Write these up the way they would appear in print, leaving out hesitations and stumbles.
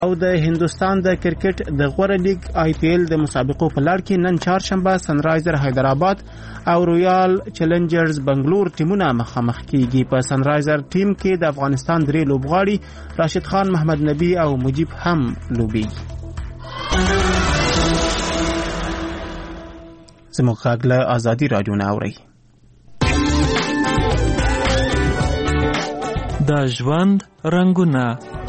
او د هندستان د کرکټ د غوره لیگ IPL د مسابقو په لړ کې نن چهارشنبه سنرایزر حیدرآباد او رویال چیلنجرز بنگلور ټیمونه مخامخ کیږي. په سنرایزر ټیم کې د افغانستان درې لوبغاړي راشد خان، محمد نبی او مجیب هم لوبیږي. زموږ غږ له ازادي راډیو نه اورئ. د ژوند رنګونه.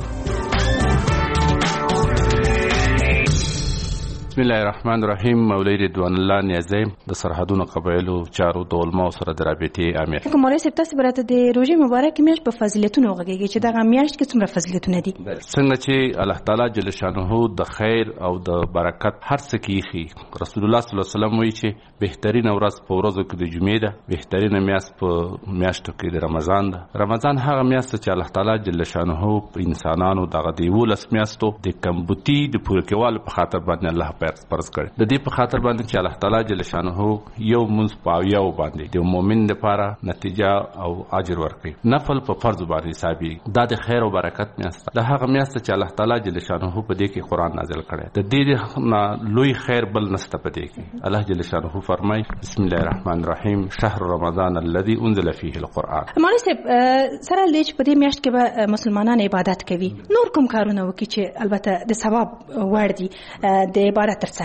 بسم الله الرحمن الرحیم. مولوی رضوان الله نیازی د سرحدونو قبایلو چارو د علماو سره د رابطې امیر. کومه صاحب تاسو براته د روزي مبارک میاشت په فضیلتونو غږیږي چې دغه میاشت کې څومره فضیلتونه دي؟ څنګه چې الله تعالی جل شانه د خیر او د برکت هر څه کیږي. رسول الله صلی الله علیه وسلم وایي چې بهترین ورځ په ورځو کې د جمعې ده، بهترین میاشت په میاشتو کې د رمضان ده. رمضان هغه میاشت چې الله تعالی جل شانه په انسانانو دغه دی ولس میاشتو د کمبوتی د پوره کېوالو په خاطر باندې الله فرض کړ. د دې په خاطر باندې چې الله تعالی جل شانه یو منځ پاویاو باندې د مؤمن لپاره نتیجه او اجر ورکړي. نفل په فرض باندې حسابي دا د خیر او برکت میاشت ده. هغه میاشت چې الله تعالی جل شانه په دې کې قران نازل کړي. د دې لوی خیر بل نشته په دې کې. الله جل شانه فرمای بسم الله الرحمن الرحیم شهر رمضان الذي انزل فيه القرآن. مولوی صاحب سره لیج په دې میاشت کې به مسلمانان عبادت کوي. نور کوم کارونه وکړي چې البته د ثواب وړ دي د عبادت ترڅنګ؟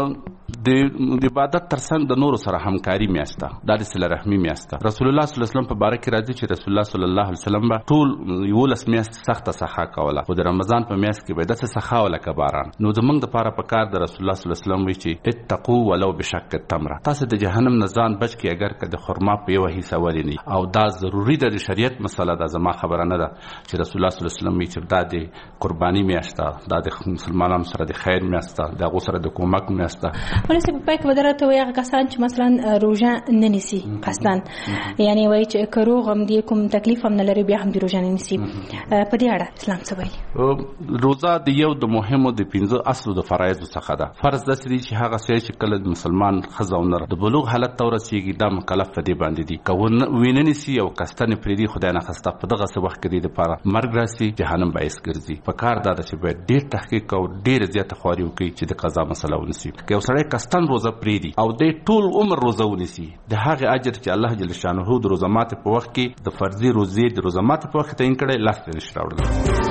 د عبادت ترڅنګ د نورو سره همکاري میاشت ده. دا د صله رحمي میاشت ده. رسول الله صلی الله علیه وسلم په باره کې راځي چې رسول الله صلی الله علیه وسلم به ټول 11 میاشت سخته سخا کوله، خو د رمضان په میاشت کې به داسې سخا ولا کباران. نو زمونږ دپاره په کار د رسول الله صلی الله علیه وسلم وی چې اتقوا ولو بشق التمره. تاسو د جهنم نه ځان بچ کی اگر که د خرما په یو حصہ ولینی، او دا ضروری ده د شریعت مسله ده. زما خبره نه ده چې رسول الله صلی الله علیه وسلم وی چې دا د قربانی میاشت ده، دا د مسلمانانو سره د خیر میاشت ده، د هغو سره د کومک میاشت ده. ولې په پای کې ودرته وي هغه کسان چې مثلا روزه نه نیسي قصدن، یعنی وایي چې که روغ هم دي کوم تکلیف هم نه لري بیا هم د روزه نه نیسي. په دې اړه اسلام څه وایي؟ روزه د یو د مهمو د 15 اصلو د فرایض څخه ده. فرض داسې دي چې هغه څه چې کله د مسلمان ښځه او نر د بلوغ حالت ته ورسېږي دا مکلف په دې باندې دي. که وینه نیسي او کستنې پرېږدي خدای نخواسته په دغسې وخت کې د لپاره مرګ راسي جهنم باعث ګرځي. په کار دا ده چې باید ډېر تحقیق او ډېره زیاته خواري وکړي چې د قضا مسله ونیسي. که یو سړی کستن روزه پرېږدي او د ټول عمر روزه ونیسي، د هغې اجر چې الله جل شانه د روزه ماتې په وخت کې د فرضي روزې د روزه ماتې په وخت کې تعین کړی لاس ته نشي راوړلی.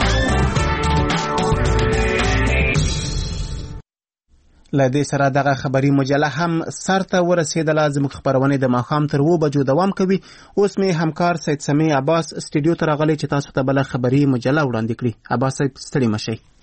له دې سره دغه خبري مجله هم سرته ورسېدله. زموږ خپرونې د ماښام تر 2 بجو دوام کوي. اوس مې همکار سید سمیع عباس سټوډیو ته راغلی چې تاسو ته بله خبري مجله وړاندې کړي. عباس صاحب ستړي مشئ.